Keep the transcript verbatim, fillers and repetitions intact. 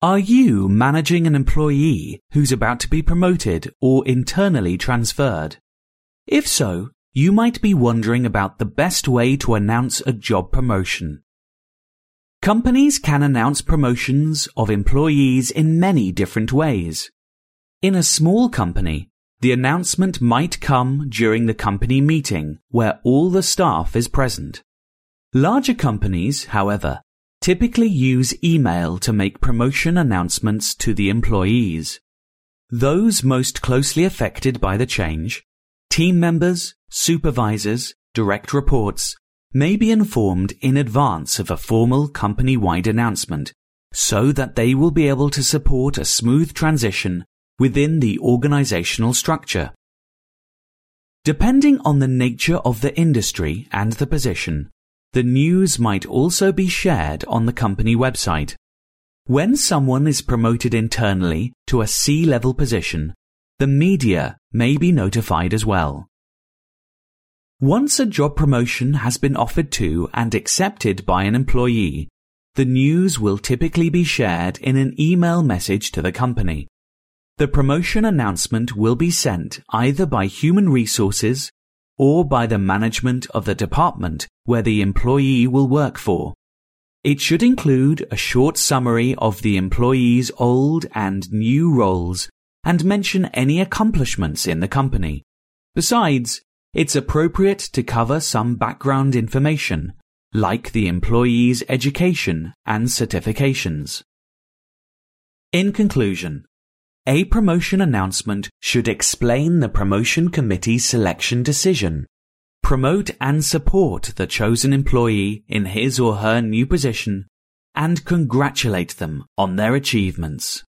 Are you managing an employee who's about to be promoted or internally transferred? If so, you might be wondering about the best way to announce a job promotion. Companies can announce promotions of employees in many different ways. In a small company, the announcement might come during the company meeting where all the staff is present. Larger companies, however, typically use email to make promotion announcements to the employees. Those most closely affected by the change, team members, supervisors, direct reports, may be informed in advance of a formal company-wide announcement so that they will be able to support a smooth transition within the organizational structure. Depending on the nature of the industry and the position, the news might also be shared on the company website. When someone is promoted internally to a C-level position, the media may be notified as well. Once a job promotion has been offered to and accepted by an employee, the news will typically be shared in an email message to the company. The promotion announcement will be sent either by human resources or by the management of the department where the employee will work for. It should include a short summary of the employee's old and new roles and mention any accomplishments in the company. Besides, it's appropriate to cover some background information, like the employee's education and certifications. In conclusion, a promotion announcement should explain the promotion committee's selection decision, promote and support the chosen employee in his or her new position, and congratulate them on their achievements.